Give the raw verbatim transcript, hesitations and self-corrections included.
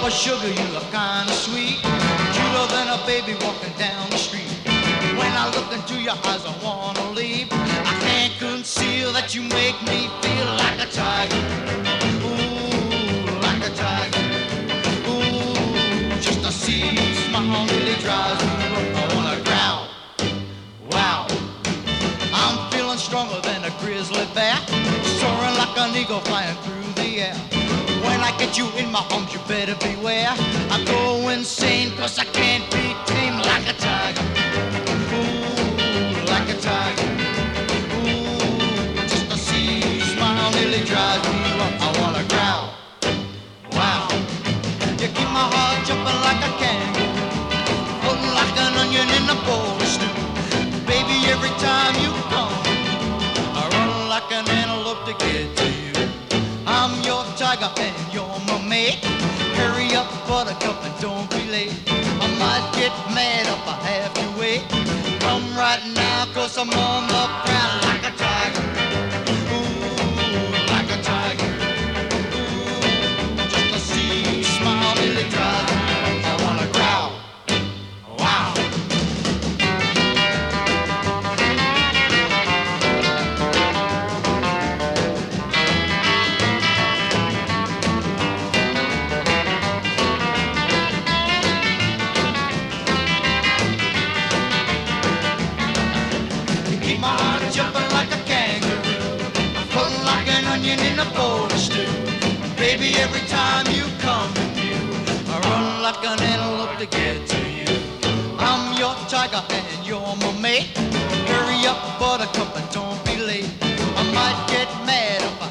Oh, sugar, you look kinda sweet, cuter than a baby walking down the street. When I look into your eyes, I wanna leave. I can't conceal that you make me feel like a tiger. Ooh, like a tiger. Ooh, just to see you smile really drives me up. I wanna growl. Wow, I'm feeling stronger than a grizzly bear, soaring like an eagle flying through the air. When I get you in my arms, you better beware. I go insane 'cause I can't be tamed like a tiger. Ooh, like a tiger. Ooh, just to see you smile nearly drives me up. I wanna growl. Wow, you keep my heart jumping like a kangaroo, floating like an onion in a bowl of stew. Baby, every time you come, I run like an antelope to get to you. I'm your tiger and you're my mate. Hurry up, buttercup, and don't be late. I might get mad if I have to wait. Come right now, 'cause I'm on the ground like a tiger. Ooh, like a tiger. Ooh, just to see you smile really drives me up. I wanna growl. Wow. My heart jumping like a kangaroo, floating like an onion in a bowl of stew. Baby, every time you come to view, I run like an antelope to get to you. I'm your tiger and you're my mate. Hurry up, buttercup, and don't be late. I might get mad if